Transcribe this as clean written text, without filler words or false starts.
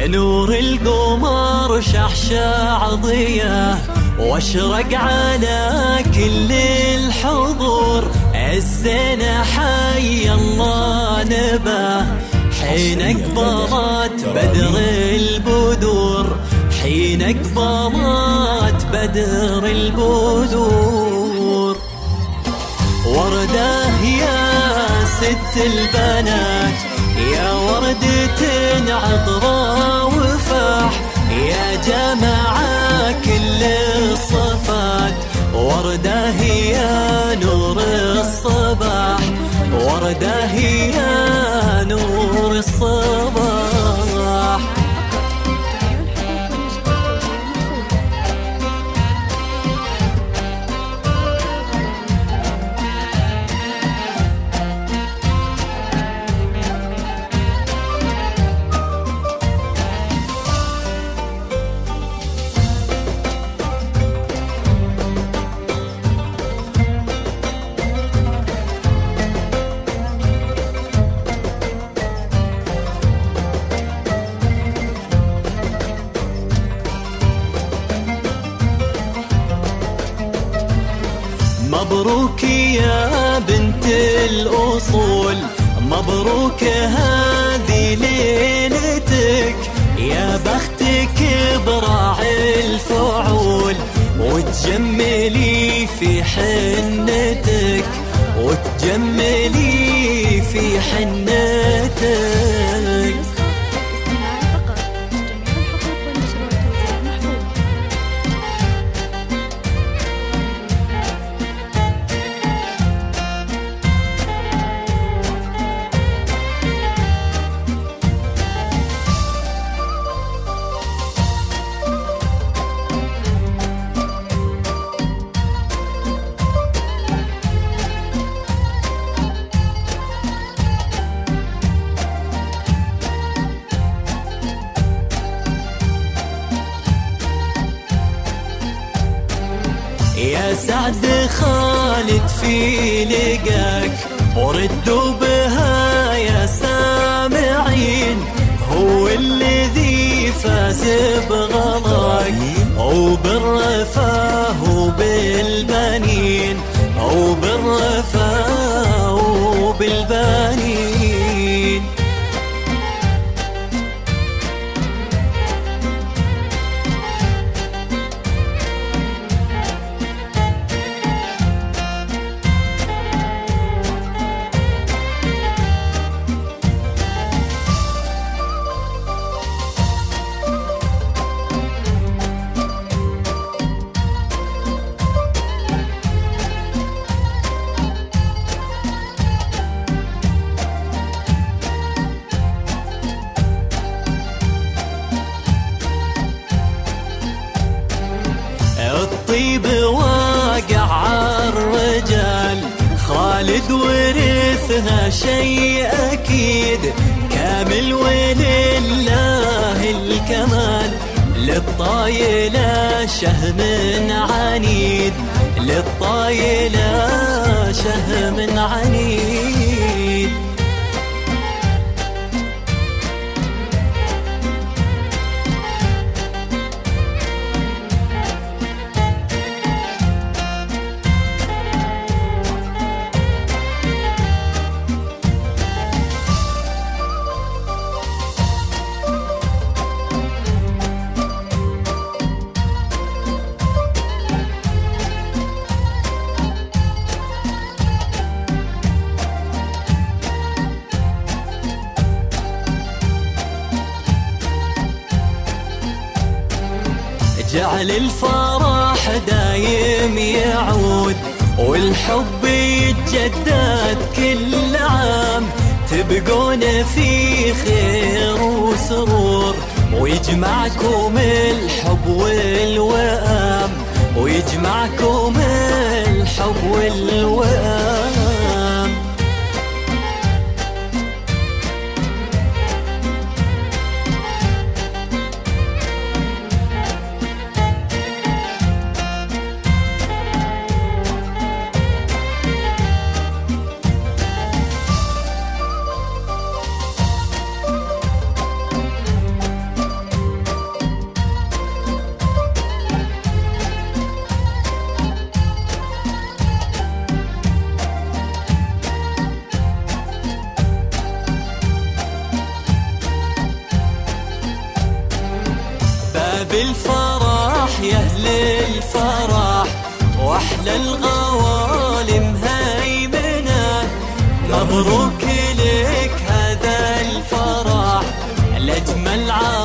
نور القمر شعشع ضياه واشرق على كل الحضور. عزنا حي الله نباه حين اقبضت بدر البدور. حين اقبضت بدر البدور. ورداه يا ست البنات يا وردة عطرة وفاح يا جماعة كل الصفات. ورداه يا نور الصباح ورداه يا نور الصباح. مبروك يا بنت الأصول مبروك هذه ليلتك. يا بختك براعي الفعول وتجملي في حنتك وتجملي في حنتك. يا سعد خالد في لقاك وردوا بها يا سامعين. هو الذي فاز بغلاك وبالرفاه وبالبنين وبالرفاه وبالبنين. الطيب واقع عالرجال خالد ورثها شيء أكيد كامل ولله الكمال. للطايلة شهم عنيد للطايلة شهم عنيد. جعل الفرح دايم يعود والحب يتجدد كل عام. تبقون في خير وسرور ويجمعكم الحب والوئام ويجمعكم الحب والوئام. على الغوالم هيمنة. مبروك لك هذا الفرح الأجمل